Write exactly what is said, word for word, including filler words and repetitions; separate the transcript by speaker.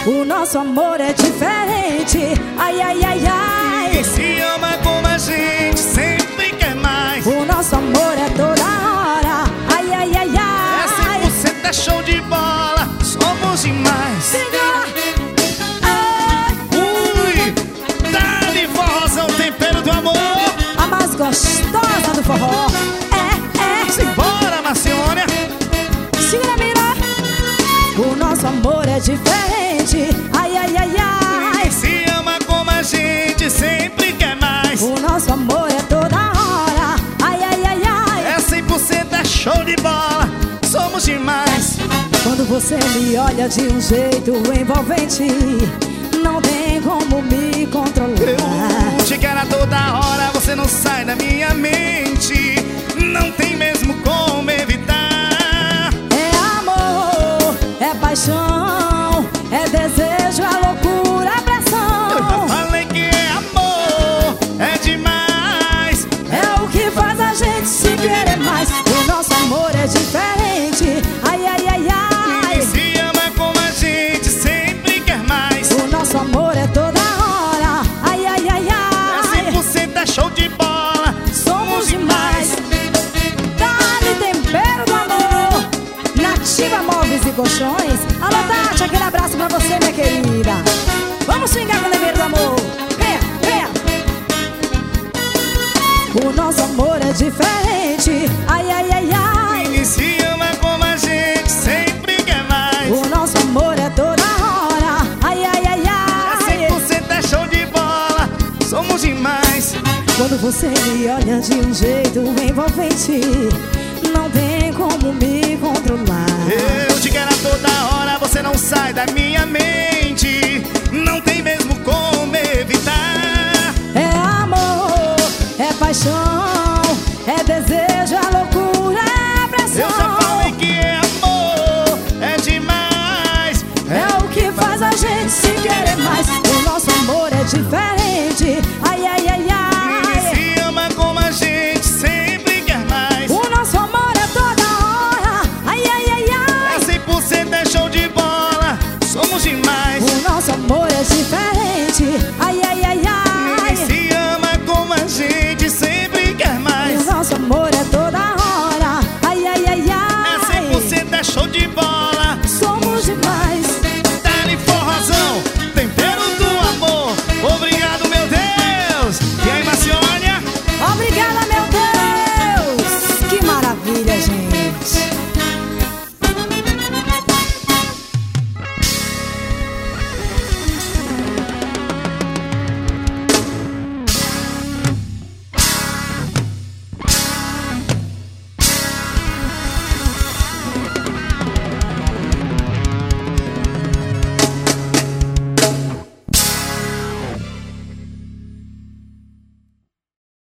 Speaker 1: O nosso amor é diferente. Ai, ai, ai, ai.
Speaker 2: Quem se ama como a gente sempre quer mais.
Speaker 1: O nosso amor é toda hora. Ai, ai, ai, ai.
Speaker 2: É cem por cento é show de bola. Somos demais.
Speaker 1: Siga.
Speaker 2: Ui, dá-lhe forrozão, tempero do amor.
Speaker 1: A mais gostosa do forró. É, é.
Speaker 2: Simbora, Marciônia.
Speaker 1: Segura, mira. O nosso amor é diferente. Ai, ai, ai, ai.
Speaker 2: Quem se ama como a gente sempre quer mais.
Speaker 1: O nosso amor é toda hora. Ai, ai, ai, ai.
Speaker 2: É cem por cento é show de bola. Somos demais.
Speaker 1: Quando você me olha de um jeito envolvente, não tem como me controlar.
Speaker 2: Eu te quero a toda hora, você não sai da minha mente. Não tem mesmo como evitar.
Speaker 1: É amor, é paixão, é desejo, é loucura, é pressão.
Speaker 2: Eu já falei que é amor, é demais.
Speaker 1: É o que faz a gente se querer mais. O nosso amor é diferente. Ai, ai, ai, ai.
Speaker 2: Quem se ama como a gente sempre quer mais.
Speaker 1: O nosso amor é toda hora. Ai, ai, ai, ai.
Speaker 2: É cem por cento é show de bola.
Speaker 1: Somos demais. Dá-lhe tempero do amor. Nativa Móveis e Colchões. Alô, Tati, aquele abraço pra você, minha querida. Vamos xingar com o tempero do amor. Venha, venha. O nosso amor é diferente. Ai, ai, ai, ai.
Speaker 2: Quem se ama como a gente sempre quer mais.
Speaker 1: O nosso amor é toda hora. Ai, ai, ai,
Speaker 2: É cem
Speaker 1: ai.
Speaker 2: por cento é show de bola. Somos demais.
Speaker 1: Quando você me olha de um jeito envolvente, não tem como me controlar.
Speaker 2: Eu te quero a toda hora, você não sai da minha mente. Não tem mesmo como evitar.
Speaker 1: É amor, é paixão, é desejo, é loucura, é pressão.
Speaker 2: Eu já falei que é amor, é demais.
Speaker 1: É o que faz a gente se querer mais. O nosso amor é diferente. Ai, ai, ai, ai.
Speaker 2: Quem se ama como a gente sempre quer mais.
Speaker 1: O nosso amor é toda hora. Ai, ai, ai, ai.
Speaker 2: É cem por cento é show de bola. Somos demais.
Speaker 1: O nosso amor é diferente.